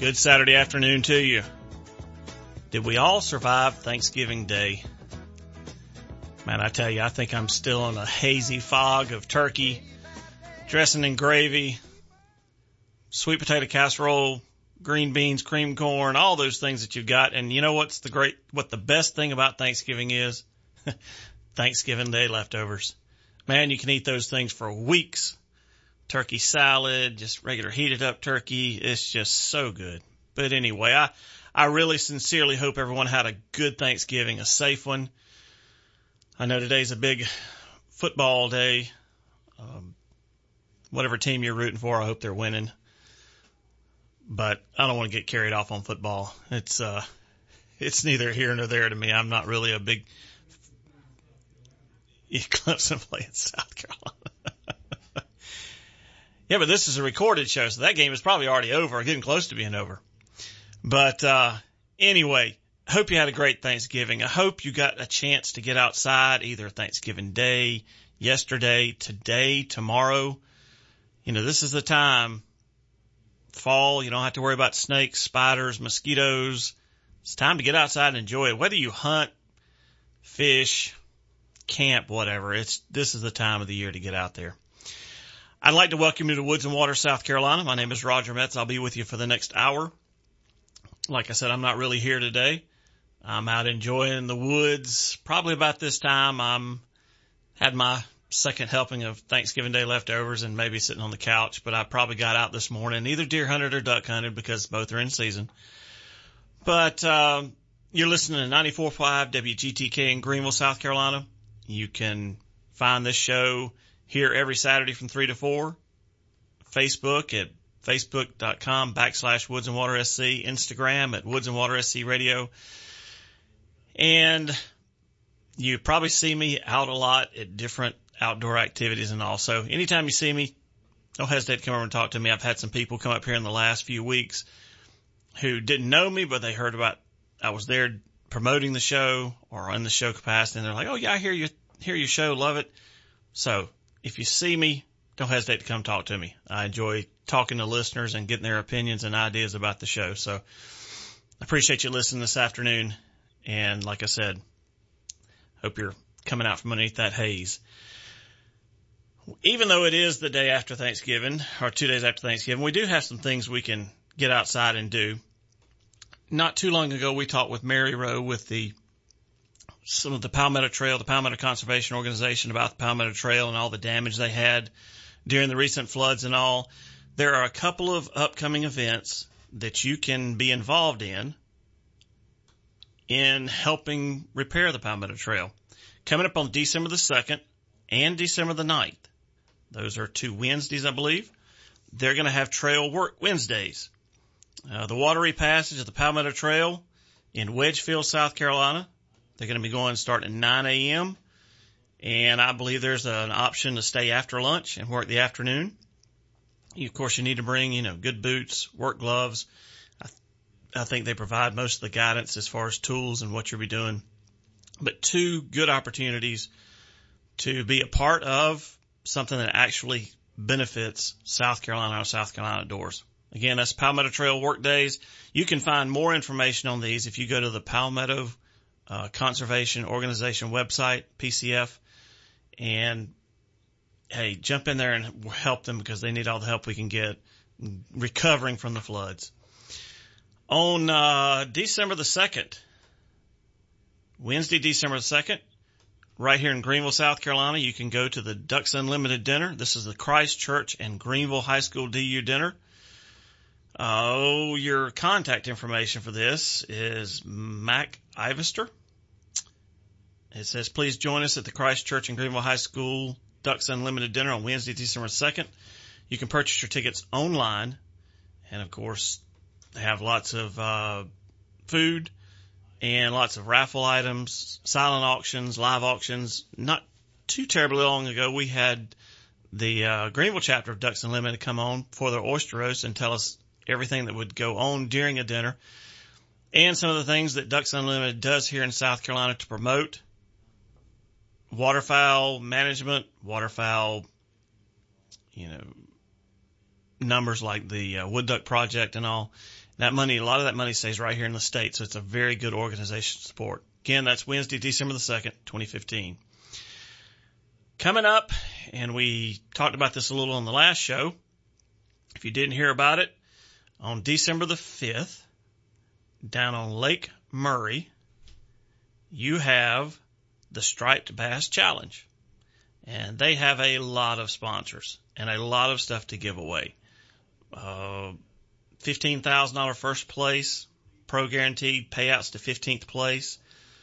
Good Saturday afternoon to you. Did we all survive Thanksgiving Day? Man, I tell you, I think I'm still in a hazy fog of turkey, dressing in gravy, sweet potato casserole, green beans, cream corn, all those things that you've got. And you know what the best thing about Thanksgiving is? Thanksgiving Day leftovers. Man, you can eat those things for weeks. Turkey salad, just regular heated up turkey. It's just so good. But anyway, I really sincerely hope everyone had a good Thanksgiving, a safe one. I know today's a big football day. Whatever team you're rooting for, I hope they're winning. But I don't want to get carried off on football. It's neither here nor there to me. I'm not really a big Clemson playing South Carolina. Yeah, but this is a recorded show, so that game is probably already over, getting close to being over. But anyway, hope you had a great Thanksgiving. I hope you got a chance to get outside either Thanksgiving Day, yesterday, today, tomorrow. You know, this is the time. Fall, you don't have to worry about snakes, spiders, mosquitoes. It's time to get outside and enjoy it. Whether you hunt, fish, camp, whatever, this is the time of the year to get out there. I'd like to welcome you to Woods and Water, South Carolina. My name is Roger Metz. I'll be with you for the next hour. Like I said, I'm not really here today. I'm out enjoying the woods. Probably about this time, had my second helping of Thanksgiving Day leftovers and maybe sitting on the couch, but I probably got out this morning, either deer hunted or duck hunted because both are in season. But you're listening to 94.5 WGTK in Greenville, South Carolina. You can find this show here every Saturday from 3 to 4. Facebook at facebook.com/Woods and Water SC. Instagram at Woods and Water SC Radio. And you probably see me out a lot at different outdoor activities and all. So anytime you see me, don't hesitate to come over and talk to me. I've had some people come up here in the last few weeks who didn't know me, but they heard about I was there promoting the show or in the show capacity, and they're like, "Oh yeah, I hear your show, love it." So if you see me, don't hesitate to come talk to me. I enjoy talking to listeners and getting their opinions and ideas about the show. So I appreciate you listening this afternoon. And like I said, hope you're coming out from underneath that haze. Even though it is the day after Thanksgiving, or 2 days after Thanksgiving, we do have some things we can get outside and do. Not too long ago, we talked with Mary Rowe with some of the Palmetto Trail, the Palmetto Conservation Organization, about the Palmetto Trail and all the damage they had during the recent floods and all. There are a couple of upcoming events that you can be involved in helping repair the Palmetto Trail. Coming up on December the 2nd and December the 9th. Those are 2 Wednesdays, I believe. They're going to have trail work Wednesdays. The watery passage of the Palmetto Trail in Wedgefield, South Carolina. They're going to be going starting at 9 a.m. And I believe there's an option to stay after lunch and work the afternoon. Of course, you need to bring, good boots, work gloves. I think they provide most of the guidance as far as tools and what you'll be doing. But 2 good opportunities to be a part of something that actually benefits South Carolina or South Carolina outdoors. Again, that's Palmetto Trail work days. You can find more information on these if you go to the Palmetto Conservation Organization website, PCF, and hey, jump in there and help them because they need all the help we can get recovering from the floods. On December the 2nd, Wednesday, December the 2nd, right here in Greenville, South Carolina, you can go to the Ducks Unlimited dinner. This is the Christ Church and Greenville High School DU dinner. Your contact information for this is Mac Ivester. It says, please join us at the Christ Church and Greenville High School Ducks Unlimited dinner on Wednesday, December 2nd. You can purchase your tickets online. And of course, they have lots of food and lots of raffle items, silent auctions, live auctions. Not too terribly long ago, we had the Greenville chapter of Ducks Unlimited come on for their oyster roast and tell us everything that would go on during a dinner and some of the things that Ducks Unlimited does here in South Carolina to promote waterfowl management, waterfowl, numbers like the Wood Duck Project and all. That money, a lot of that money stays right here in the state, so it's a very good organization to support. Again, that's Wednesday, December the 2nd, 2015. Coming up, and we talked about this a little on the last show, if you didn't hear about it, on December the 5th, down on Lake Murray, you have the Striped Bass Challenge. And they have a lot of sponsors and a lot of stuff to give away. $15,000 first place, pro guaranteed payouts to 15th place.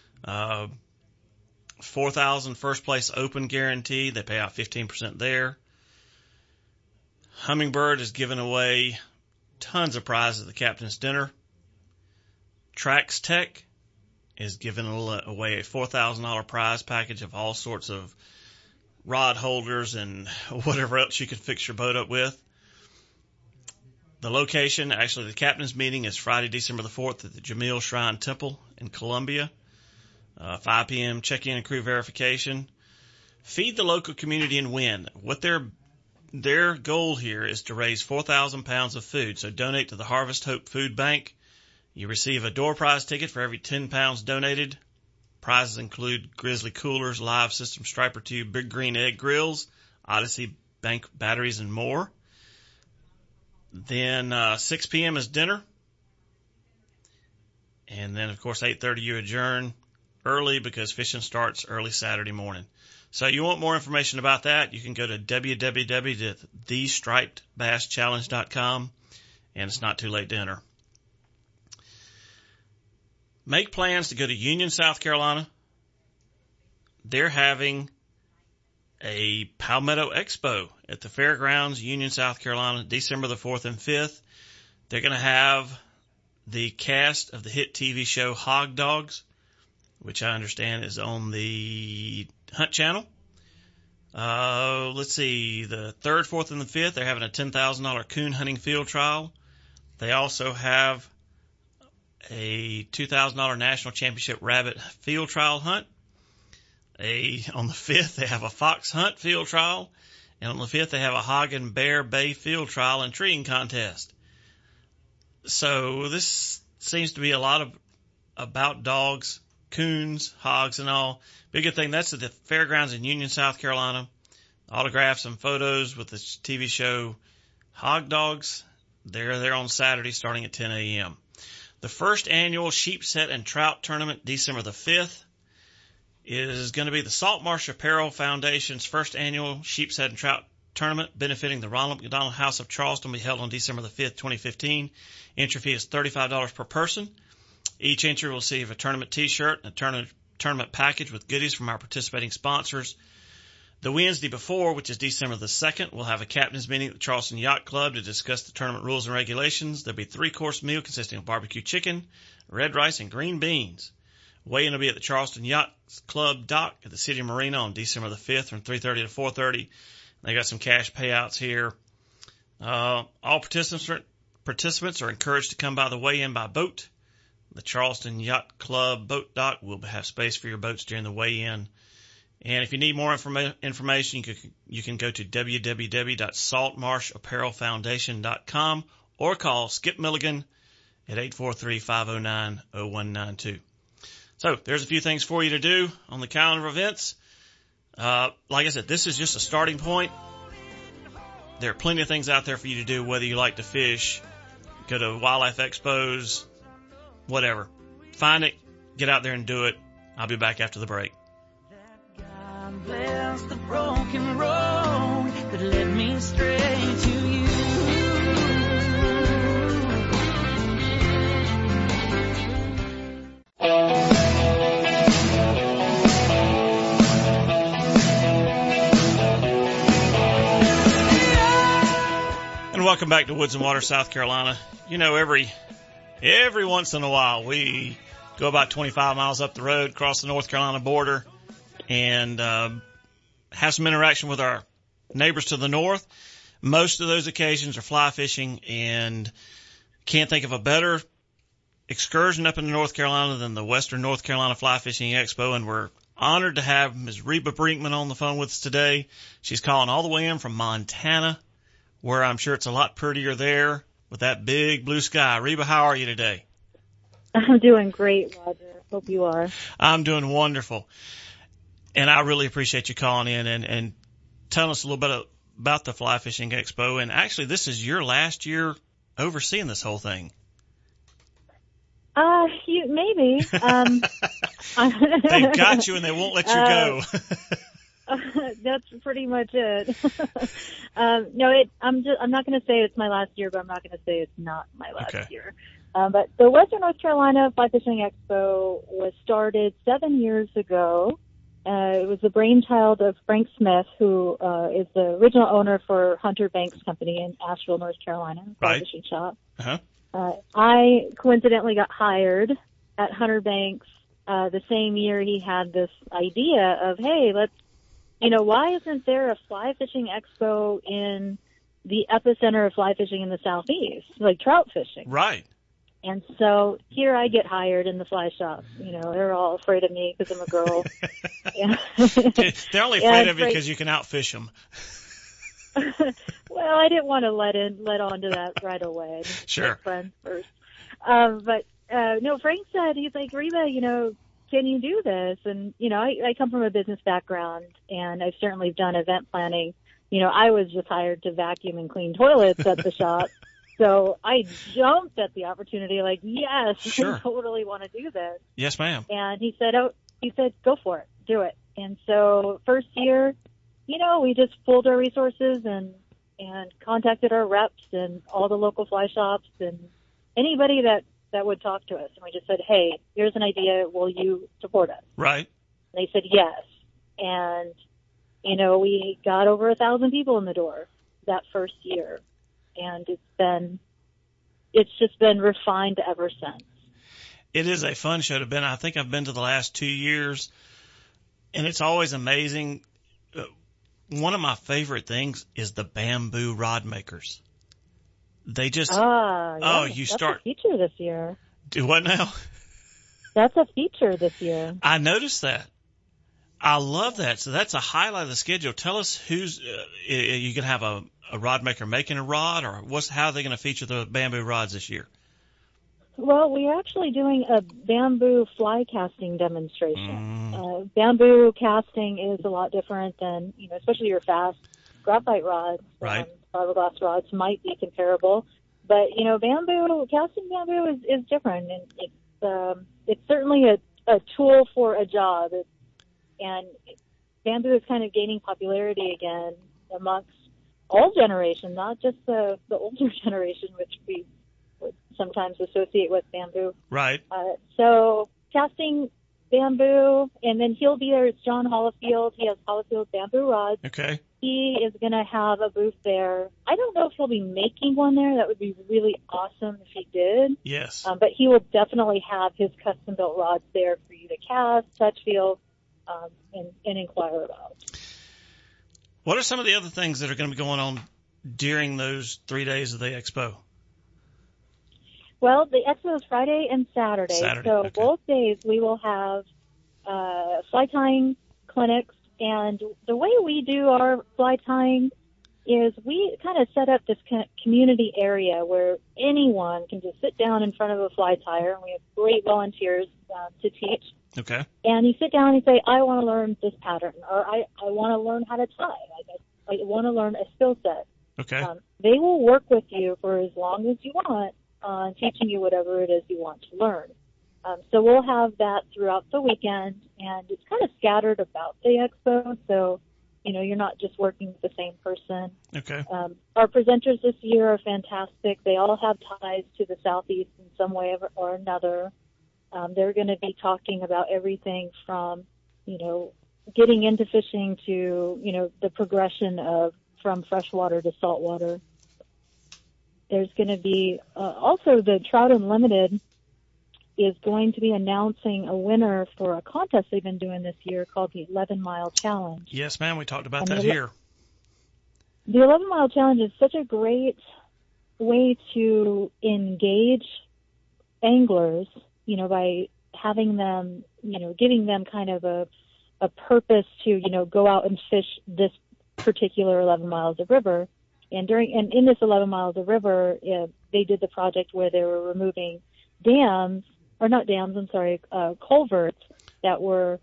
$4,000 first place open guarantee. They pay out 15% there. Humminbird is giving away tons of prizes at the captain's dinner. Trax Tech is giving away a $4,000 prize package of all sorts of rod holders and whatever else you can fix your boat up with. The location, actually the captain's meeting, is Friday, December the 4th at the Jamil Shrine Temple in Columbia. 5 p.m. check-in and crew verification. Feed the local community and win. What their goal here is to raise 4,000 pounds of food. So donate to the Harvest Hope Food Bank. You receive a door prize ticket for every 10 pounds donated. Prizes include Grizzly coolers, Live System Striper Tube, Big Green Egg grills, Odyssey bank batteries, and more. Then 6 p.m. is dinner. And then, of course, 8:30 you adjourn early because fishing starts early Saturday morning. So you want more information about that, you can go to www.thestripedbasschallenge.com, and it's not too late to enter. Make plans to go to Union, South Carolina. They're having a Palmetto Expo at the Fairgrounds, Union, South Carolina, December the 4th and 5th. They're going to have the cast of the hit TV show Hog Dogs, which I understand is on the Hunt Channel. Let's see, the 3rd, 4th, and the 5th, they're having a $10,000 coon hunting field trial. They also have a $2,000 national championship rabbit field trial hunt. On the 5th, they have a fox hunt field trial. And on the 5th, they have a hog and bear bay field trial and treeing contest. So this seems to be a lot about dogs, coons, hogs, and all. Big good thing, that's at the Fairgrounds in Union, South Carolina. Autographs and photos with the TV show Hog Dogs. They're there on Saturday starting at 10 a.m. The first annual Sheepset and Trout Tournament, December the 5th, is going to be the Saltmarsh Apparel Foundation's first annual Sheepset and Trout Tournament benefiting the Ronald McDonald House of Charleston, will be held on December the 5th, 2015. Entry fee is $35 per person. Each entry will receive a tournament t-shirt and a tournament package with goodies from our participating sponsors. The Wednesday before, which is December the 2nd, we'll have a captain's meeting at the Charleston Yacht Club to discuss the tournament rules and regulations. There'll be a 3-course meal consisting of barbecue chicken, red rice, and green beans. Weigh-in will be at the Charleston Yacht Club dock at the City Marina on December the 5th from 3:30 to 4:30. They got some cash payouts here. All participants are encouraged to come by the weigh-in by boat. The Charleston Yacht Club boat dock will have space for your boats during the weigh-in. And if you need more information, you can go to www.saltmarshapparelfoundation.com or call Skip Milligan at 843-509-0192. So there's a few things for you to do on the calendar of events. Like I said, this is just a starting point. There are plenty of things out there for you to do, whether you like to fish, go to wildlife expos, whatever. Find it, get out there and do it. I'll be back after the break. God bless the broken road that led me straight to you. And welcome back to Woods and Water, South Carolina. You know, every once in a while we go about 25 miles up the road, cross the North Carolina border, and have some interaction with our neighbors to the north. Most of those occasions are fly fishing, and can't think of a better excursion up in North Carolina than the Western North Carolina Fly Fishing Expo, and we're honored to have Ms. Reba Brinkman on the phone with us today. She's calling all the way in from Montana, where I'm sure it's a lot prettier there with that big blue sky. Reba, how are you today? I'm doing great, Roger. Hope you are. I'm doing wonderful. And I really appreciate you calling in and telling us a little bit about the Fly Fishing Expo. And actually, this is your last year overseeing this whole thing. Maybe. They've got you and they won't let you go. That's pretty much it. No, I'm not going to say it's my last year, but I'm not going to say it's not my last year. But the Western North Carolina Fly Fishing Expo was started 7 years ago. It was the brainchild of Frank Smith, who is the original owner for Hunter Banks Company in Asheville, North Carolina, fly fishing shop. Uh-huh. I coincidentally got hired at Hunter Banks the same year he had this idea of, hey, why isn't there a fly fishing expo in the epicenter of fly fishing in the southeast, like trout fishing? Right. And so here I get hired in the fly shop. They're all afraid of me because I'm a girl. They're only afraid of you because you can outfish them. Well, I didn't want to let on to that right away. Sure. Friends first. But Frank said, he's like, Reba, can you do this? And, I come from a business background, and I've certainly done event planning. I was just hired to vacuum and clean toilets at the shop. So I jumped at the opportunity like, yes, sure. I totally want to do this. Yes, ma'am. And he said, go for it. Do it. And so first year, we just pulled our resources and contacted our reps and all the local fly shops and anybody that would talk to us. And we just said, hey, here's an idea. Will you support us? Right. And they said yes. And, we got over 1,000 people in the door that first year. And it's just been refined ever since. It is a fun show to be in. I think I've been to the last 2 years, and it's always amazing. One of my favorite things is the bamboo rod makers. They just you start. That's a feature this year. Do what now? That's a feature this year. I noticed that. I love that. So that's a highlight of the schedule. Tell us who's you can have a rod maker making a rod, or how are they going to feature the bamboo rods this year? Well, we're actually doing a bamboo fly casting demonstration. Bamboo casting is a lot different than, especially your fast graphite rods. Right. Fiberglass rods might be comparable, but casting bamboo is different, and it's certainly a tool for a job. And bamboo is kind of gaining popularity again amongst all generations, not just the older generation, which we would sometimes associate with bamboo. Right. So casting bamboo, and then he'll be there. It's John Hollifield. He has Hollifield bamboo rods. Okay. He is going to have a booth there. I don't know if he'll be making one there. That would be really awesome if he did. Yes. But he will definitely have his custom-built rods there for you to cast, touch, feel, and inquire about. What are some of the other things that are going to be going on during those 3 days of the expo? Well, the expo is Friday and Saturday. So okay. Both days we will have fly tying clinics. And the way we do our fly tying is we kind of set up this community area where anyone can just sit down in front of a fly tyer. And we have great volunteers to teach. Okay. And you sit down and you say, I want to learn this pattern, or I want to learn how to tie. I want to learn a skill set. Okay. They will work with you for as long as you want on teaching you whatever it is you want to learn. So we'll have that throughout the weekend, and it's kind of scattered about the expo, so, you're not just working with the same person. Okay. Our presenters this year are fantastic. They all have ties to the Southeast in some way or another. They're going to be talking about everything from, getting into fishing to, the progression from freshwater to saltwater. There's going to be also the Trout Unlimited is going to be announcing a winner for a contest they've been doing this year called the 11-Mile Challenge. Yes, ma'am. We talked about that here. The 11-Mile Challenge is such a great way to engage anglers, by having them, giving them kind of a purpose to, go out and fish this particular 11 miles of river. And in this 11 miles of river, they did the project where they were removing dams, or not dams, I'm sorry, culverts that were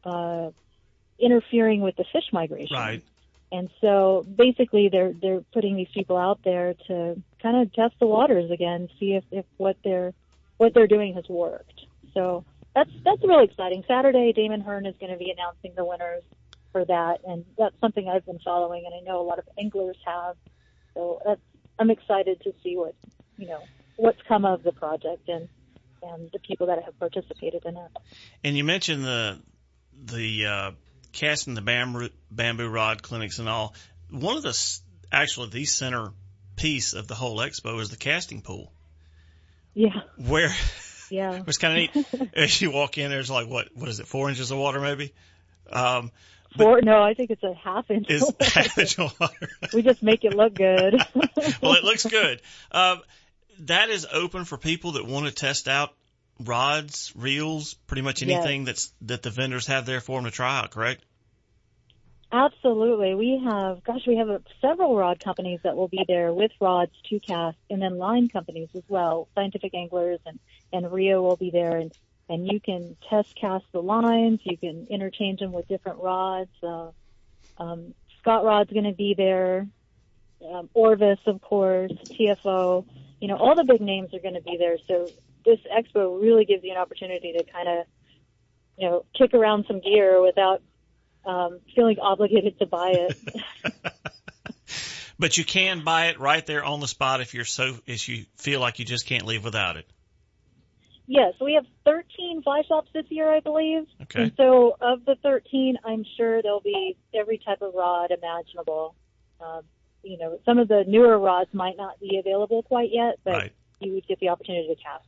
interfering with the fish migration. Right. And so basically they're putting these people out there to kind of test the waters again, see if what they're doing has worked. So that's really exciting. Saturday, Damon Hearn is going to be announcing the winners for that, and that's something I've been following, and I know a lot of anglers have. So I'm excited to see what's come of the project and the people that have participated in it. And you mentioned the casting the bamboo rod clinics and all. One of the center piece of the whole expo is the casting pool. Yeah. Yeah. It's kind of neat. As you walk in, there's like, what is it, 4 inches of water maybe? No, I think it's a half inch. Is half inch of water. We just make it look good. Well, it looks good. That is open for people that want to test out rods, reels, pretty much anything that the vendors have there for them to try out, correct? Absolutely. We have several rod companies that will be there with rods to cast, and then line companies as well. Scientific Anglers and Rio will be there, and you can test cast the lines. You can interchange them with different rods. Scott Rod's going to be there. Orvis, of course, TFO. All the big names are going to be there. So this expo really gives you an opportunity to kind of, kick around some gear without feeling obligated to buy it. But you can buy it right there on the spot if you feel like you just can't leave without it. Yes, we have 13 fly shops this year, I believe. Okay. And so of the 13, I'm sure there'll be every type of rod imaginable. Some of the newer rods might not be available quite yet, but right. You would get the opportunity to cast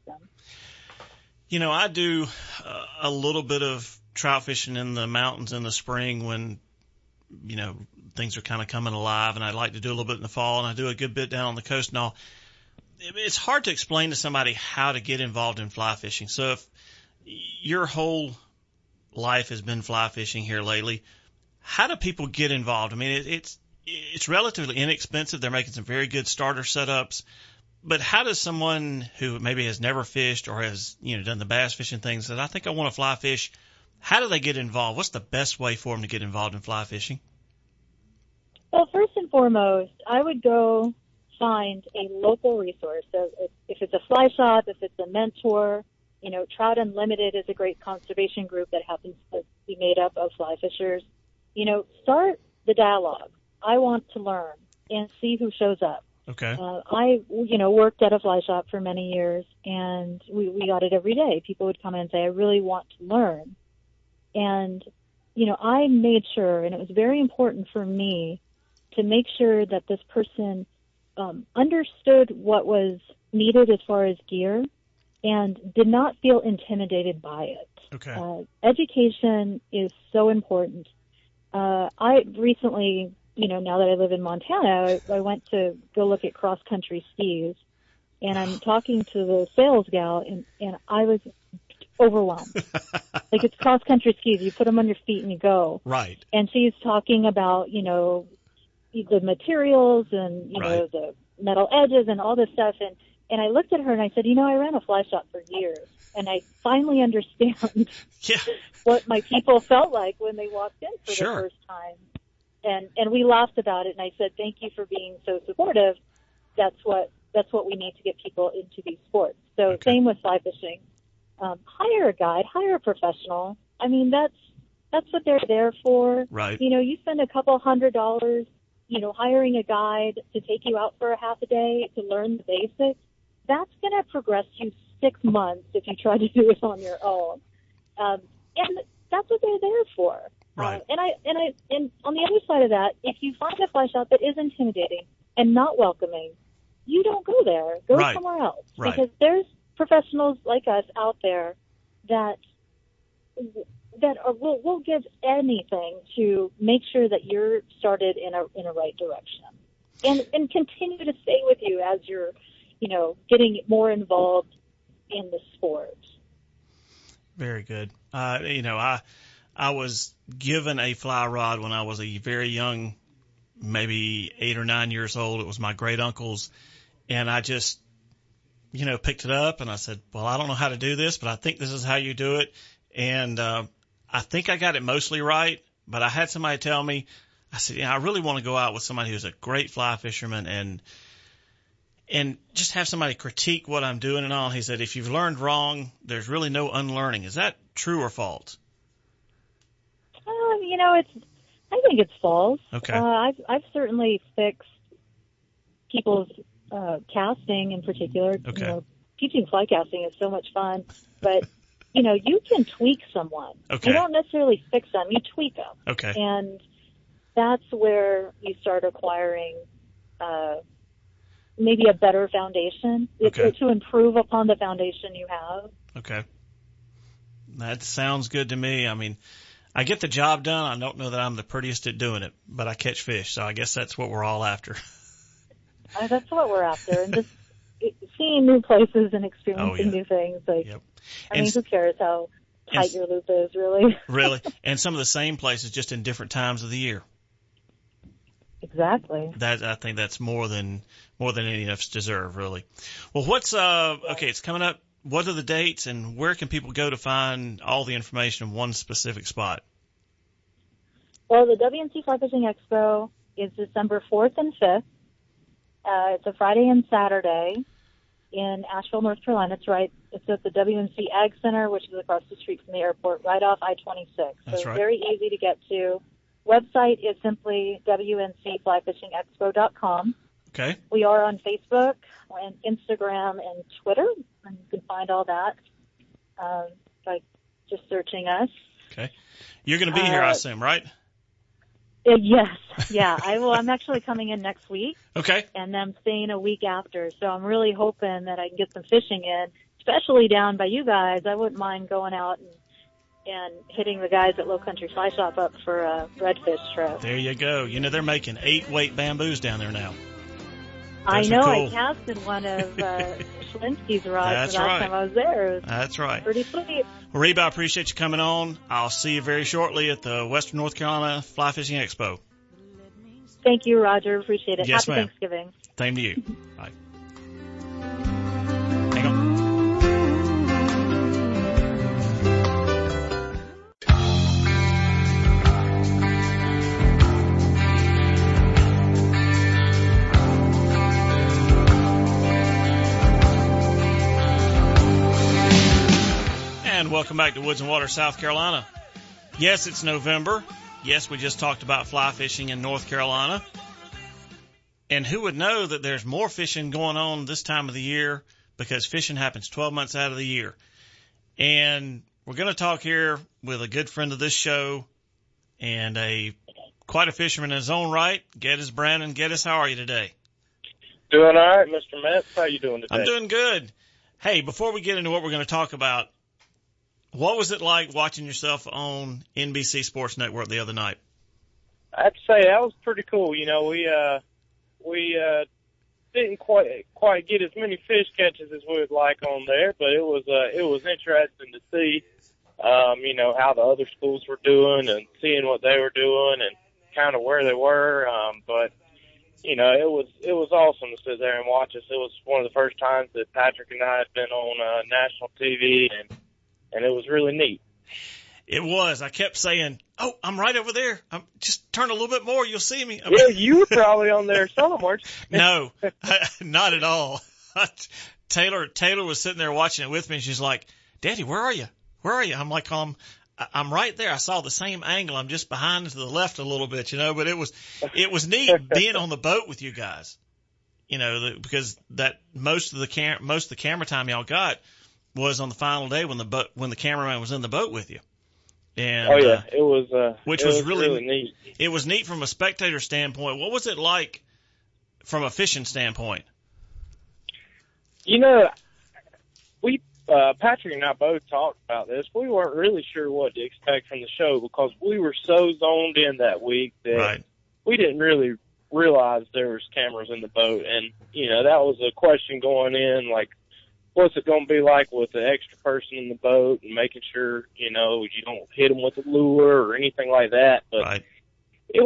them. I do a little bit of trout fishing in the mountains in the spring when, things are kind of coming alive, and I like to do a little bit in the fall, and I do a good bit down on the coast and all. It's hard to explain to somebody how to get involved in fly fishing. So if your whole life has been fly fishing here lately, how do people get involved? I mean, it's relatively inexpensive. They're making some very good starter setups. But how does someone who maybe has never fished or has, done the bass fishing things that I think I want to fly fish, how do they get involved? What's the best way for them to get involved in fly fishing? Well, first and foremost, I would go find a local resource. So if it's a fly shop, if it's a mentor, Trout Unlimited is a great conservation group that happens to be made up of fly fishers. Start the dialogue. I want to learn and see who shows up. Okay. I worked at a fly shop for many years, and we got it every day. People would come in and say, I really want to learn. And, I made sure, and it was very important for me to make sure that this person understood what was needed as far as gear and did not feel intimidated by it. Okay. Education is so important. I recently, now that I live in Montana, I went to go look at cross-country skis, and I'm talking to the sales gal, and I was overwhelmed. Like, it's cross-country skis. You put them on your feet and you go. Right. And she's talking about, the materials and, right. the metal edges and all this stuff. And I looked at her and I said, I ran a fly shop for years, and I finally understand what my people felt like when they walked in for Sure. the first time. And we laughed about it, and I said, thank you for being so supportive. That's what we need to get people into these sports. So Okay. Same with fly fishing. Hire a guide, hire a professional. I mean, that's what they're there for. Right. You spend a couple $100, hiring a guide to take you out for a half a day to learn the basics. That's going to progress you 6 months if you try to do it on your own. And that's what they're there for. Right. And on the other side of that, if you find a fly shop that is intimidating and not welcoming, you don't go there. Go Right. somewhere else. Right. Because there's professionals like us out there that will give anything to make sure that you're started in a right direction, and continue to stay with you as you're, getting more involved in the sport. Very good. I was given a fly rod when I was a very young, maybe 8 or 9 years old. It was my great uncle's, and I just picked it up and I said, well, I don't know how to do this, but I think this is how you do it. And, I think I got it mostly right, but I had somebody tell me, I said, I really want to go out with somebody who's a great fly fisherman and just have somebody critique what I'm doing and all. He said, if you've learned wrong, there's really no unlearning. Is that true or false? I think it's false. Okay. I've certainly fixed people's casting in particular. Okay. Teaching fly casting is so much fun, but you can tweak someone. Okay. You don't necessarily fix them; you tweak them. Okay. And that's where you start acquiring maybe a better foundation to improve upon the foundation you have. Okay. That sounds good to me. I mean, I get the job done. I don't know that I'm the prettiest at doing it, but I catch fish, so I guess that's what we're all after. That's what we're after, and just seeing new places and experiencing new things. Yep. I mean, who cares how tight your loop is, really? Really, and some of the same places, just in different times of the year. Exactly. I think that's more than any of us deserve, really. Well, what's okay? It's coming up. What are the dates, and where can people go to find all the information in one specific spot? Well, the WNC Fly Fishing Expo is December 4th and 5th. It's a Friday and Saturday in Asheville, North Carolina. It's at the WNC Ag Center, which is across the street from the airport, right off I-26. That's right. Very easy to get to. Website is simply wncflyfishingexpo.com. Okay. We are on Facebook and Instagram and Twitter, and you can find all that by just searching us. Okay. You're going to be here, I assume, right? Yes. Yeah, I will. I'm actually coming in next week. Okay. And then staying a week after. So I'm really hoping that I can get some fishing in, especially down by you guys. I wouldn't mind going out and hitting the guys at Low Country Fly Shop up for a redfish trip. There you go. They're making 8-weight bamboos down there now. Those I know. Cool. I casted one of Schlinsky's rods the last time I was there. That's right. Pretty sweet. Well, Reba, I appreciate you coming on. I'll see you very shortly at the Western North Carolina Fly Fishing Expo. Thank you, Roger. Appreciate it. Yes, Happy ma'am. Thanksgiving. Same to you. Bye. Hang on. And welcome back to Woods and Water, South Carolina. Yes, it's November. Yes, we just talked about fly fishing in North Carolina. And who would know that there's more fishing going on this time of the year, because fishing happens 12 months out of the year. And we're going to talk here with a good friend of this show and quite a fisherman in his own right, Geddes Brandon. Geddes, how are you today? Doing all right, Mr. Metz. How you doing today? I'm doing good. Hey, before we get into what we're going to talk about, what was it like watching yourself on NBC Sports Network the other night? I have to say that was pretty cool. We didn't quite get as many fish catches as we would like on there, but it was interesting to see, how the other schools were doing and seeing what they were doing and kind of where they were. But it was awesome to sit there and watch us. It was one of the first times that Patrick and I had been on national TV, and it was really neat. It was. I kept saying, "Oh, I'm right over there. Just turn a little bit more. You'll see me." Yeah, you were probably on there some, weren't you? No, not at all. Taylor was sitting there watching it with me, and she's like, "Daddy, where are you? Where are you?" I'm like, I'm right there. I saw the same angle. I'm just behind to the left a little bit, but it was neat being on the boat with you guys, because that most of the camera time y'all got was on the final day when the cameraman was in the boat with you. And, it was, which it was really neat. It was neat from a spectator standpoint. What was it like from a fishing standpoint? Patrick and I both talked about this. We weren't really sure what to expect from the show because we were so zoned in that week that we didn't really realize there was cameras in the boat. And, that was a question going in, like, what's it going to be like with the extra person in the boat and making sure, you don't hit them with a lure or anything like that. But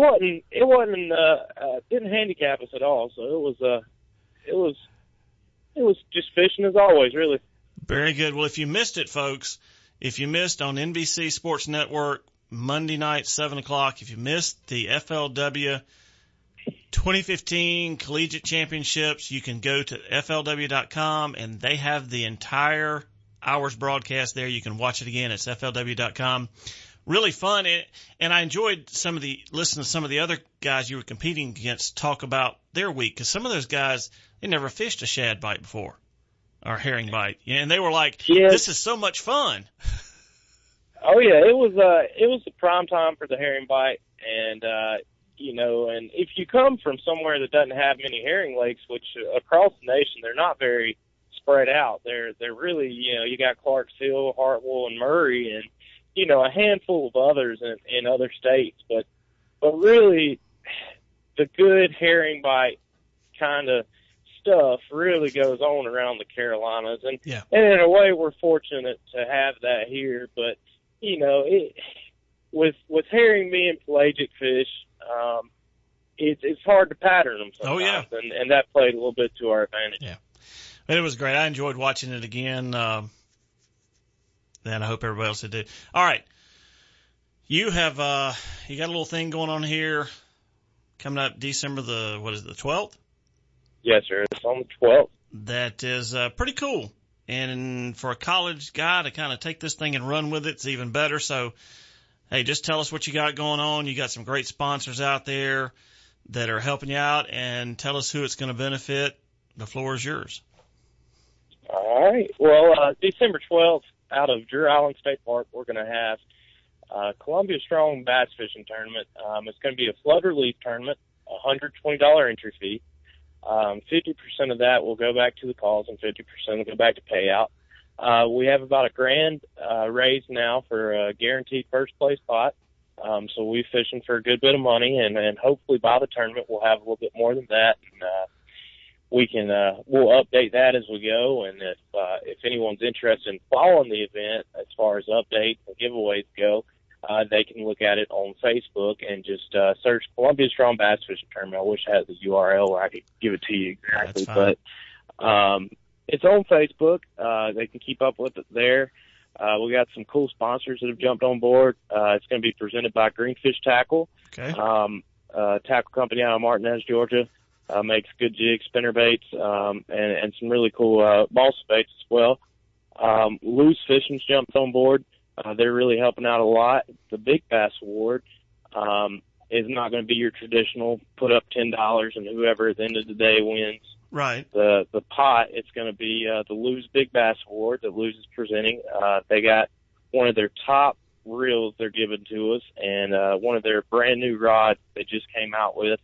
it didn't handicap us at all. So it was it was just fishing as always, really. Very good. Well, if you missed it, folks, if you missed on NBC Sports Network Monday night, 7 o'clock, if you missed the FLW 2015 Collegiate Championships, you can go to FLW.com, and they have the entire hour's broadcast there. You can watch it again. It's FLW.com. Really fun. And I enjoyed listening to some of the other guys you were competing against talk about their week, because some of those guys, they never fished a shad bite before or herring bite. And they were like, This is so much fun. Oh yeah, it was the prime time for the herring bite, and and if you come from somewhere that doesn't have many herring lakes, which across the nation they're not very spread out. They're really, you got Clarks Hill, Hartwell, and Murray, and a handful of others in other states, but really the good herring bite kind of stuff really goes on around the Carolinas, and in a way we're fortunate to have that here, but with herring being pelagic fish, it's hard to pattern them sometimes. Oh, and that played a little bit to our advantage. Yeah, but it was great. I enjoyed watching it again. And I hope everybody else did too. All right, you have you got a little thing going on here coming up December the 12th? Yes, sir. It's on the 12th. That is pretty cool. And for a college guy to kind of take this thing and run with it, it's even better. So, hey, just tell us what you got going on. You got some great sponsors out there that are helping you out, and tell us who it's going to benefit. The floor is yours. All right. Well, December 12th, out of Drew Island State Park, we're going to have Columbia Strong Bass Fishing Tournament. It's going to be a flood relief tournament, $120 entry fee. 50% of that will go back to the cause, and 50% will go back to payout. We have about $1,000 raised now for a guaranteed first place pot. So we're fishing for a good bit of money, and hopefully by the tournament we'll have a little bit more than that. And, we'll update that as we go. And if anyone's interested in following the event as far as updates and giveaways go, they can look at it on Facebook and just search Columbia Strong Bass Fishing Tournament. I wish I had the URL where I could give it to you exactly, but it's on Facebook. They can keep up with it there. We got some cool sponsors that have jumped on board. It's going to be presented by Greenfish Tackle, tackle company out of Martinez, Georgia. Makes good jig spinner baits and some really cool balsa baits as well. Loose Fishing's jumped on board. They're really helping out a lot. The Big Bass Award is not going to be your traditional put up $10 and whoever at the end of the day wins. Right. The pot, it's going to be the Lew's Big Bass Award that Lew's is presenting. They got one of their top reels they're giving to us, and one of their brand new rods they just came out with.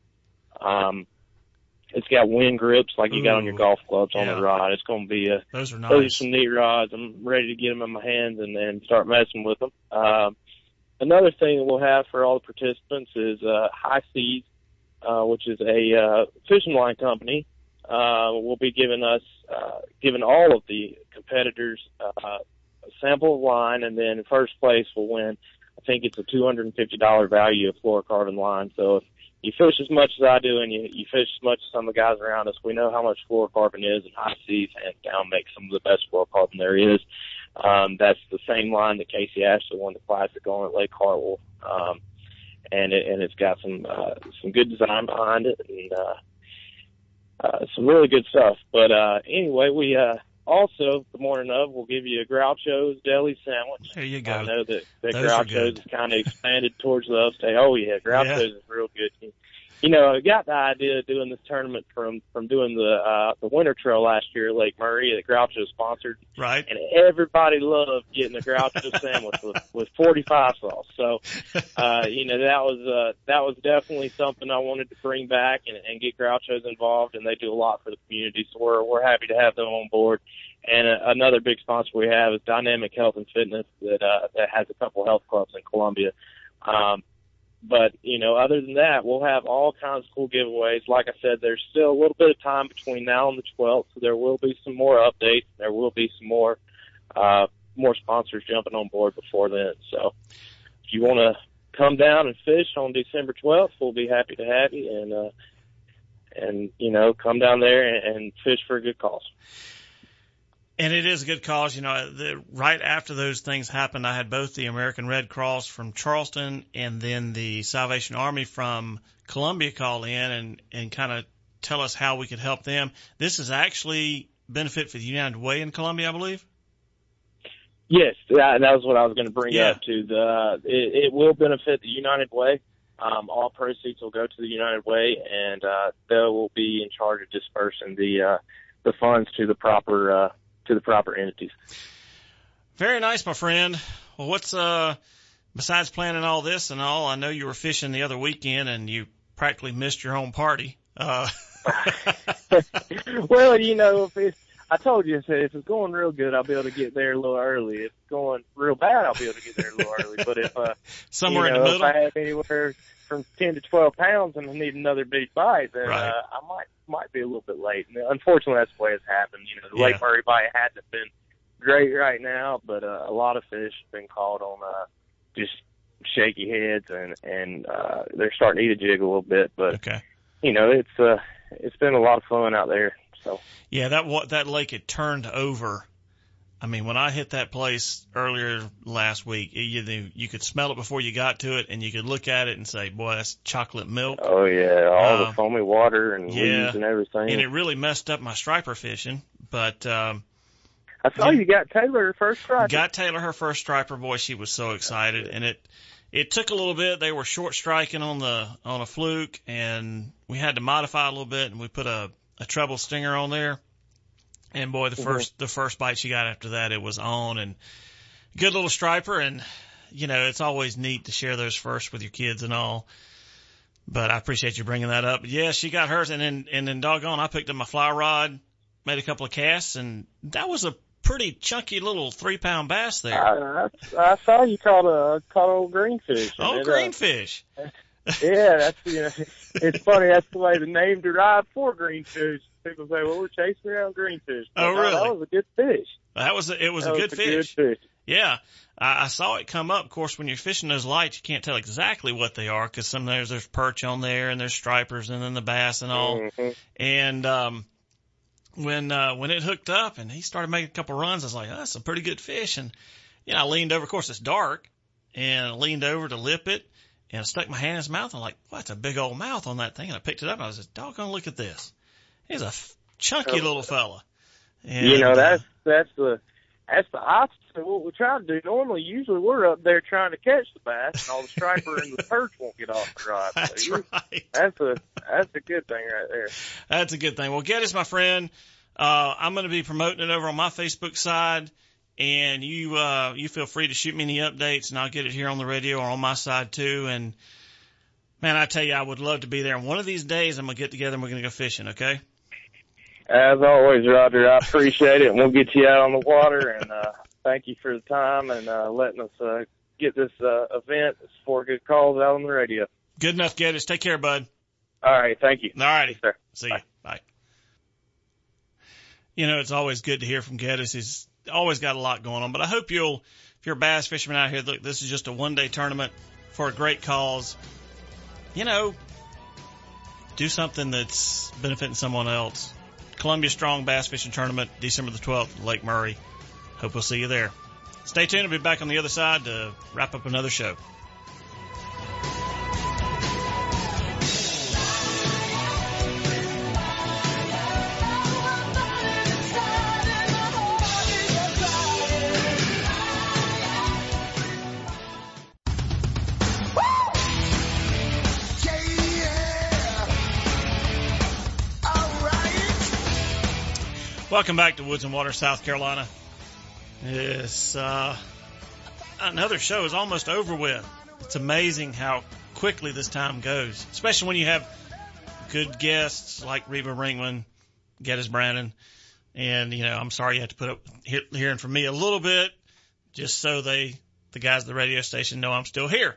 It's got wind grips like you got on your golf clubs on the rod. It's going to be those are nice. Those are some neat rods. I'm ready to get them in my hands and start messing with them. Another thing that we'll have for all the participants is High Seas, which is a fishing line company. Will be giving all of the competitors a sample of line, and then first place will win. I think it's a $250 value of fluorocarbon line. So if you fish as much as I do, and you fish as much as some of the guys around us, we know how much fluorocarbon is, and High Seas hands down makes some of the best fluorocarbon there is. That's the same line that Casey Ashley won the classic on at Lake Hartwell, and it's got some good design behind it, and some really good stuff. But anyway, we also, the morning of, we'll give you a Groucho's Deli sandwich. There you go. I know that Groucho's has kind of expanded towards the upstate. Oh, yeah, Groucho's is real good. I got the idea of doing this tournament from doing the winter trail last year at Lake Murray that Groucho sponsored. Right. And everybody loved getting a Groucho sandwich with 45 sauce. So, that was definitely something I wanted to bring back and get Groucho's involved, and they do a lot for the community. So we're happy to have them on board. And another big sponsor we have is Dynamic Health and Fitness that has a couple health clubs in Columbia. But, other than that, we'll have all kinds of cool giveaways. Like I said, there's still a little bit of time between now and the 12th, so there will be some more updates. There will be some more sponsors jumping on board before then. So if you want to come down and fish on December 12th, we'll be happy to have you. and you know, come down there and fish for a good cause. And it is a good cause. You know, right after those things happened, I had both the American Red Cross from Charleston and then the Salvation Army from Columbia call in and kind of tell us how we could help them. This is actually benefit for the United Way in Columbia, I believe. Yes, that was what I was going to bring up too. It will benefit the United Way. All proceeds will go to the United Way, and they will be in charge of dispersing the funds to the proper entities. Very nice, my friend. Well, what's besides planning all this and all? I know you were fishing the other weekend, and you practically missed your own party. Well, you know, I told you, if it's going real good, I'll be able to get there a little early. If it's going real bad, I'll be able to get there a little early. But if somewhere in the middle, if I have anywhere from 10 to 12 pounds and I need another big bite, then I might be a little bit late. And unfortunately, that's the way it's happened. You know, the Lake Murray bite hadn't been great right now, but a lot of fish have been caught on just shaky heads, and they're starting to eat a jig a little bit. But you know, it's been a lot of fun out there. So yeah, that lake had turned over. I mean, when I hit that place earlier last week, you could smell it before you got to it, and you could look at it and say, "Boy, that's chocolate milk." Oh yeah, all the foamy water and weeds and everything. And it really messed up my striper fishing. But I saw you got Taylor her first striper. Got Taylor her first striper. Boy, she was so excited, and it took a little bit. They were short striking on a fluke, and we had to modify a little bit, and we put a treble stinger on there. And boy, the first bite she got after that, it was on, and good little striper. And you know, it's always neat to share those first with your kids and all. But I appreciate you bringing that up. Yeah, she got hers, and then doggone, I picked up my fly rod, made a couple of casts, and that was a pretty chunky little 3-pound bass there. I saw you caught old greenfish. Oh, greenfish. Yeah, that's, you know, it's funny. That's the way the name derived for greenfish. People say, well, we're chasing around greenfish. But oh, really? That was a good fish. It was a good fish. Yeah. I saw it come up. Of course, when you're fishing those lights, you can't tell exactly what they are because sometimes there's perch on there and there's stripers and then the bass and all. Mm-hmm. And, when it hooked up and he started making a couple runs, I was like, oh, that's a pretty good fish. And, you know, I leaned over. Of course, it's dark, and I leaned over to lip it, and I stuck my hand in his mouth. I'm like, well, that's a big old mouth on that thing. And I picked it up, and I was like, doggone, look at this. He's a chunky little fella. And, you know, that's the opposite of what we try to do. Normally, usually we're up there trying to catch the bass, and all the striper and the perch won't get off the rod. That's so right. That's a good thing right there. That's a good thing. Well, Geddes, my friend, I'm going to be promoting it over on my Facebook side, and you feel free to shoot me any updates, and I'll get it here on the radio or on my side too. And man, I tell you, I would love to be there. And one of these days, I'm going to get together and we're going to go fishing. Okay. As always, Roger, I appreciate it, and we'll get you out on the water, and thank you for the time and letting us get this event for good calls out on the radio. Good enough, Geddes. Take care, bud. All right, thank you. All righty. Yes, sir. See you. Bye. You know, it's always good to hear from Geddes. He's always got a lot going on, but I hope if you're a bass fisherman out here, look, this is just a one-day tournament for a great cause. You know, do something that's benefiting someone else. Columbia Strong Bass Fishing Tournament, December the 12th, Lake Murray. Hope we'll see you there. Stay tuned. I'll be back on the other side to wrap up another show. Welcome back to Woods and Water, South Carolina. Another show is almost over with. It's amazing how quickly this time goes, especially when you have good guests like Reba Ringman, Geddes Brandon, and, you know, I'm sorry you have to put up hearing from me a little bit just so the guys at the radio station know I'm still here.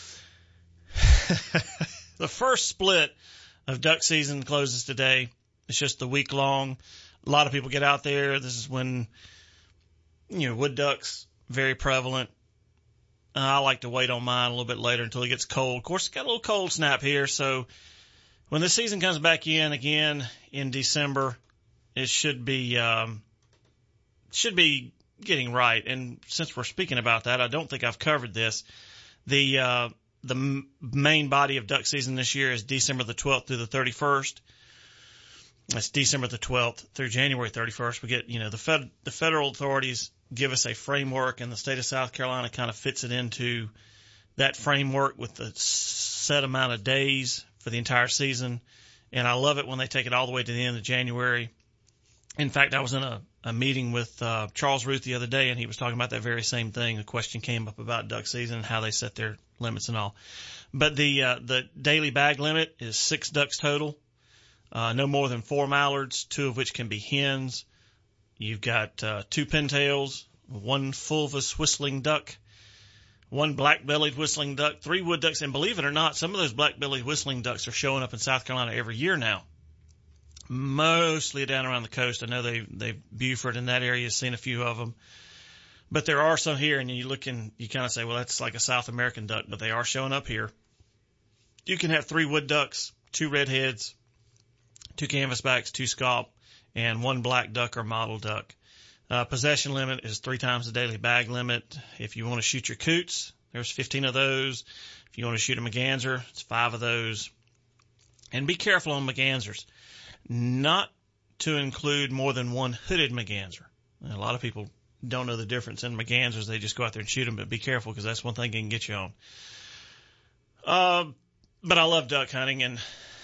The first split of duck season closes today. It's just a week long. A lot of people get out there. This is when, you know, wood ducks, very prevalent. I like to wait on mine a little bit later until it gets cold. Of course, it's got a little cold snap here, so when the season comes back in again in December, it should be getting right. And since we're speaking about that, I don't think I've covered this. The main body of duck season this year is December the 12th through the 31st. That's December the 12th through January 31st. We get, the federal authorities give us a framework, and the state of South Carolina kind of fits it into that framework with the set amount of days for the entire season. And I love it when they take it all the way to the end of January. In fact, I was in a meeting with Charles Ruth the other day, and he was talking about that very same thing. A question came up about duck season and how they set their limits and all. But the daily bag limit is 6 ducks total. No more than 4 mallards, 2 of which can be hens. You've got 2 pintails, 1 fulvous whistling duck, 1 black-bellied whistling duck, 3 wood ducks, and believe it or not, some of those black-bellied whistling ducks are showing up in South Carolina every year now. Mostly down around the coast. I know Beaufort in that area has seen a few of them. But there are some here, and you look and you kind of say, well, that's like a South American duck, but they are showing up here. You can have 3 wood ducks, 2 redheads, 2 canvasbacks, 2 scaup, and 1 black duck or mottled duck. Possession limit is 3 times the daily bag limit. If you want to shoot your coots, there's 15 of those. If you want to shoot a merganser, it's 5 of those. And be careful on mergansers, not to include more than 1 hooded merganser. A lot of people don't know the difference in mergansers. They just go out there and shoot them, but be careful because that's one thing they can get you on. But I love duck hunting, and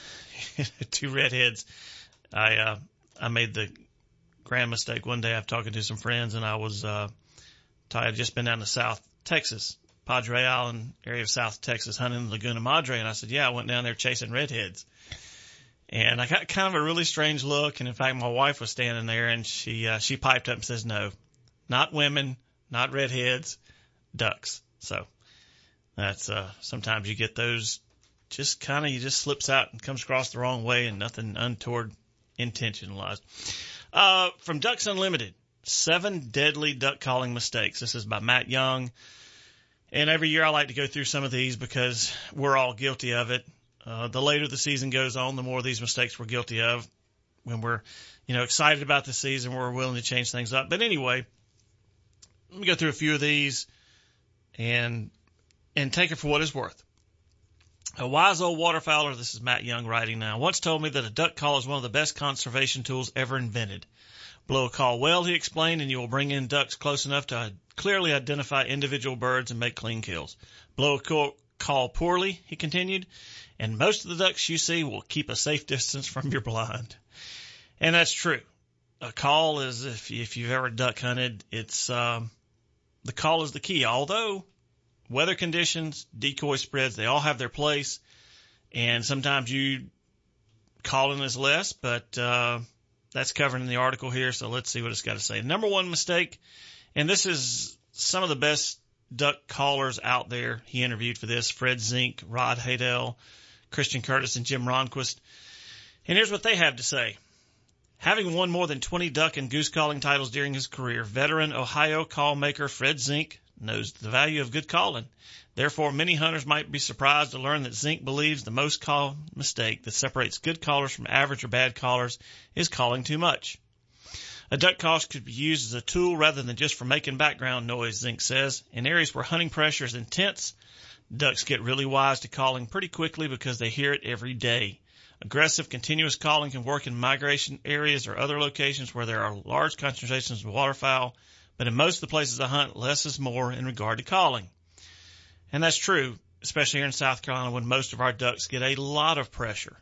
2 redheads. I made the grand mistake one day. I'm talking to some friends, and I had just been down to South Texas, Padre Island area of South Texas, hunting Laguna Madre, and I said, yeah, I went down there chasing redheads. And I got kind of a really strange look, and in fact, my wife was standing there, and she piped up and says, no, not women, not redheads, ducks. So that's, sometimes you get those you just slips out and comes across the wrong way and nothing untoward intentionalized. From Ducks Unlimited, 7 deadly duck calling mistakes. This is by Matt Young. And every year I like to go through some of these because we're all guilty of it. The later the season goes on, the more of these mistakes we're guilty of. When we're, excited about the season, we're willing to change things up. But anyway, let me go through a few of these and take it for what it's worth. A wise old waterfowler, this is Matt Young writing now, once told me that a duck call is one of the best conservation tools ever invented. Blow a call well, he explained, and you will bring in ducks close enough to clearly identify individual birds and make clean kills. Blow a call poorly, he continued, and most of the ducks you see will keep a safe distance from your blind. And that's true. A call is, if you've ever duck hunted, it's the call is the key. Although weather conditions, decoy spreads, they all have their place, and sometimes you calling is less, but that's covered in the article here, so let's see what it's got to say. Number 1 mistake, and this is some of the best duck callers out there. He interviewed for this, Fred Zink, Rod Haydell, Christian Curtis, and Jim Ronquist. And here's what they have to say. Having won more than 20 duck and goose calling titles during his career, veteran Ohio call maker Fred Zink knows the value of good calling. Therefore, many hunters might be surprised to learn that Zink believes the most common mistake that separates good callers from average or bad callers is calling too much. A duck call could be used as a tool rather than just for making background noise, Zink says. In areas where hunting pressure is intense, ducks get really wise to calling pretty quickly because they hear it every day. Aggressive, continuous calling can work in migration areas or other locations where there are large concentrations of waterfowl, but in most of the places I hunt, less is more in regard to calling. And that's true, especially here in South Carolina when most of our ducks get a lot of pressure.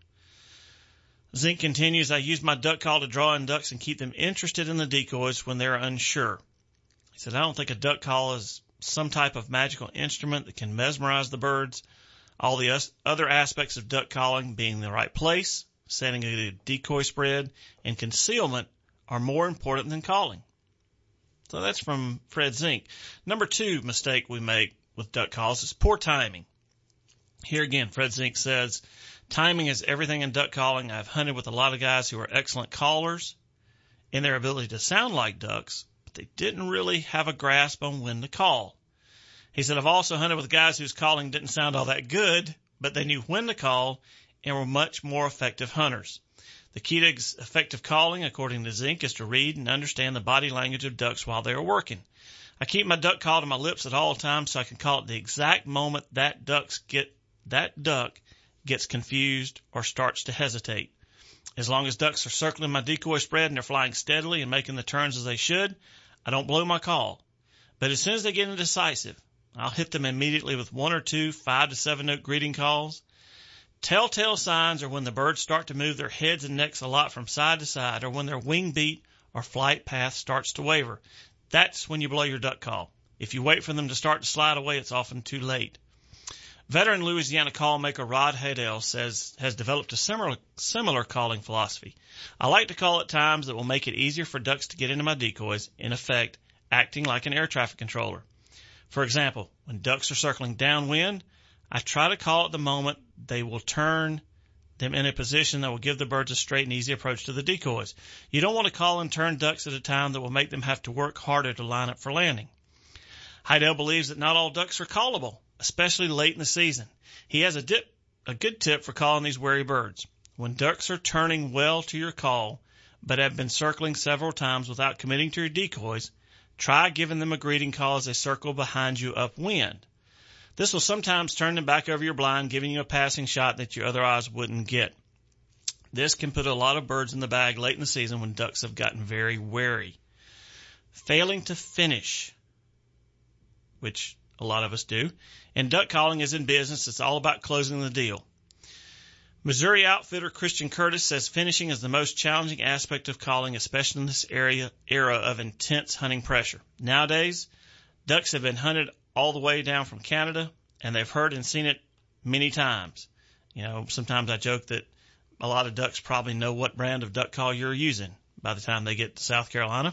Zink continues, I use my duck call to draw in ducks and keep them interested in the decoys when they're unsure. He said, I don't think a duck call is some type of magical instrument that can mesmerize the birds. All the other aspects of duck calling, being the right place, setting a decoy spread, and concealment are more important than calling. So that's from Fred Zink. Number 2 mistake we make with duck calls is poor timing. Here again, Fred Zink says, timing is everything in duck calling. I've hunted with a lot of guys who are excellent callers in their ability to sound like ducks, but they didn't really have a grasp on when to call. He said, I've also hunted with guys whose calling didn't sound all that good, but they knew when to call and were much more effective hunters. The key to effective calling, according to Zink, is to read and understand the body language of ducks while they are working. I keep my duck call to my lips at all times so I can call at the exact moment that duck gets confused or starts to hesitate. As long as ducks are circling my decoy spread and they're flying steadily and making the turns as they should, I don't blow my call. But as soon as they get indecisive, I'll hit them immediately with 1 or 2 5 to 7 note greeting calls. Telltale signs are when the birds start to move their heads and necks a lot from side to side, or when their wing beat or flight path starts to waver. That's when you blow your duck call. If you wait for them to start to slide away, it's often too late. Veteran Louisiana call maker Rod Haydell has developed a similar calling philosophy. I like to call at times that will make it easier for ducks to get into my decoys, in effect, acting like an air traffic controller. For example, when ducks are circling downwind, I try to call at the moment they will turn them in a position that will give the birds a straight and easy approach to the decoys. You don't want to call and turn ducks at a time that will make them have to work harder to line up for landing. Haydell believes that not all ducks are callable, especially late in the season. He has a good tip for calling these wary birds. When ducks are turning well to your call, but have been circling several times without committing to your decoys, try giving them a greeting call as they circle behind you upwind. This will sometimes turn them back over your blind, giving you a passing shot that your other eyes wouldn't get. This can put a lot of birds in the bag late in the season when ducks have gotten very wary. Failing to finish, which a lot of us do, and duck calling is in business. It's all about closing the deal. Missouri outfitter Christian Curtis says finishing is the most challenging aspect of calling, especially in this era of intense hunting pressure. Nowadays, ducks have been hunted all the way down from Canada, and they've heard and seen it many times. You know, sometimes I joke that a lot of ducks probably know what brand of duck call you're using by the time they get to South Carolina.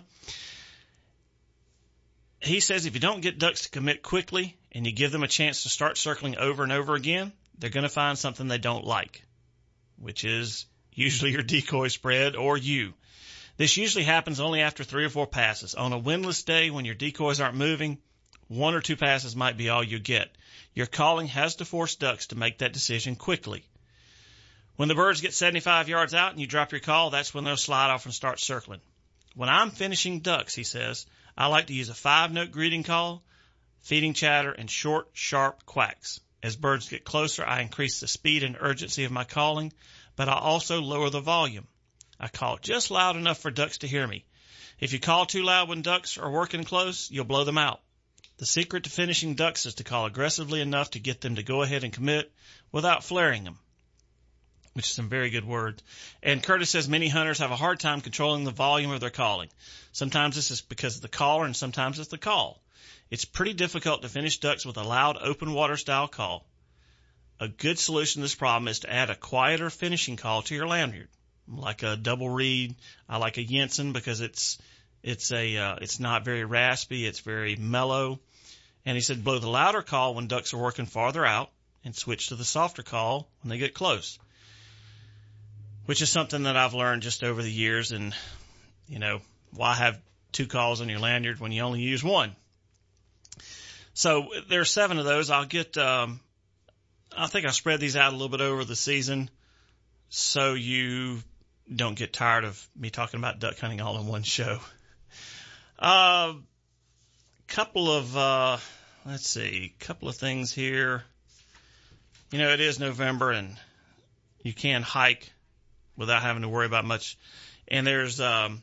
He says if you don't get ducks to commit quickly and you give them a chance to start circling over and over again, they're going to find something they don't like, which is usually your decoy spread or you. This usually happens only after 3 or 4 passes. On a windless day when your decoys aren't moving, 1 or 2 passes might be all you get. Your calling has to force ducks to make that decision quickly. When the birds get 75 yards out and you drop your call, that's when they'll slide off and start circling. When I'm finishing ducks, he says, I like to use a 5-note greeting call, feeding chatter, and short, sharp quacks. As birds get closer, I increase the speed and urgency of my calling, but I also lower the volume. I call just loud enough for ducks to hear me. If you call too loud when ducks are working close, you'll blow them out. The secret to finishing ducks is to call aggressively enough to get them to go ahead and commit without flaring them, which is some very good words. And Curtis says many hunters have a hard time controlling the volume of their calling. Sometimes this is because of the caller and sometimes it's the call. It's pretty difficult to finish ducks with a loud open water style call. A good solution to this problem is to add a quieter finishing call to your lanyard, like a double reed. I like a Jensen because it's not very raspy. It's very mellow. And he said blow the louder call when ducks are working farther out and switch to the softer call when they get close, which is something that I've learned just over the years. And, you know, why have 2 calls on your lanyard when you only use 1? So there are 7 of those. I'll get, I think I spread these out a little bit over the season so you don't get tired of me talking about duck hunting all in one show. Couple of things here. You know, it is November and you can hike without having to worry about much. And there's, by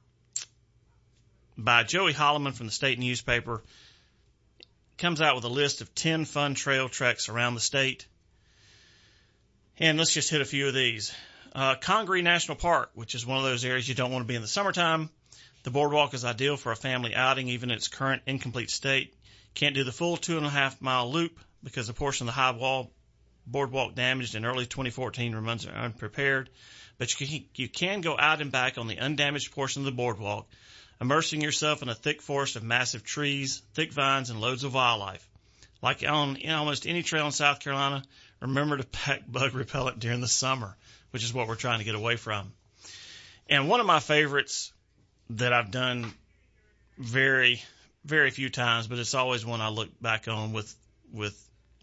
Joey Holloman from the state newspaper, comes out with a list of 10 fun trail treks around the state. And let's just hit a few of these. Congaree National Park, which is one of those areas you don't want to be in the summertime. The boardwalk is ideal for a family outing, even in its current incomplete state. Can't do the full 2.5-mile loop because a portion of the high wall boardwalk damaged in early 2014 remains unprepared. But you can go out and back on the undamaged portion of the boardwalk, immersing yourself in a thick forest of massive trees, thick vines, and loads of wildlife. Like on almost any trail in South Carolina, remember to pack bug repellent during the summer, which is what we're trying to get away from. And one of my favorites that I've done very, very few times, but it's always one I look back on with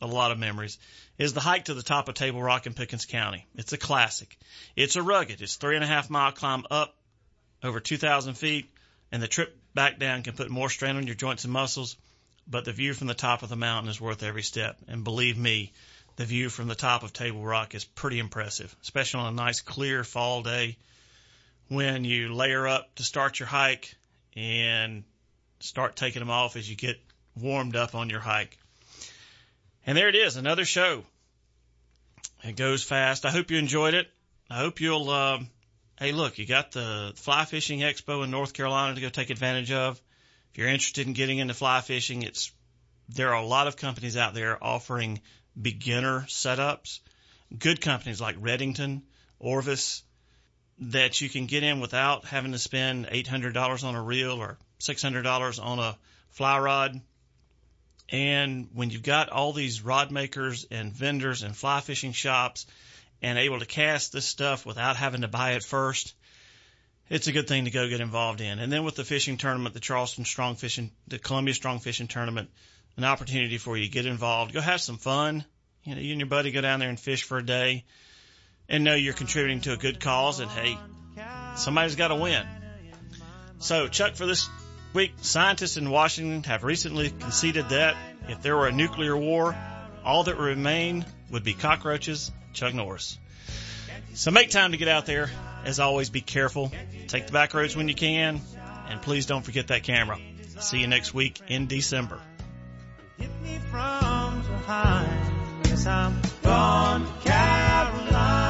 a lot of memories, is the hike to the top of Table Rock in Pickens County. It's a classic. It's a rugged. It's 3.5-mile climb up over 2,000 feet, and the trip back down can put more strain on your joints and muscles, but the view from the top of the mountain is worth every step. And believe me, the view from the top of Table Rock is pretty impressive, especially on a nice clear fall day when you layer up to start your hike and start taking them off as you get warmed up on your hike. And there it is, another show. It goes fast. I hope you enjoyed it. I hope you'll, hey, look, you got the Fly Fishing Expo in North Carolina to go take advantage of. If you're interested in getting into fly fishing, there are a lot of companies out there offering beginner setups. Good companies like Redington, Orvis, that you can get in without having to spend $800 on a reel or $600 on a fly rod. And when you've got all these rod makers and vendors and fly fishing shops and able to cast this stuff without having to buy it first, it's a good thing to go get involved in. And then with the fishing tournament, the Columbia Strong Fishing Tournament, an opportunity for you to get involved. Go have some fun. You and your buddy go down there and fish for a day and know you're contributing to a good cause. And hey, somebody's got to win. So, Chuck, for this week, scientists in Washington have recently conceded that if there were a nuclear war, all that would remain would be cockroaches. Chuck Norris. So make time to get out there. As always, be careful. Take the back roads when you can. And please don't forget that camera. See you next week in December. Hit me from behind. Yes, I'm gone to Carolina.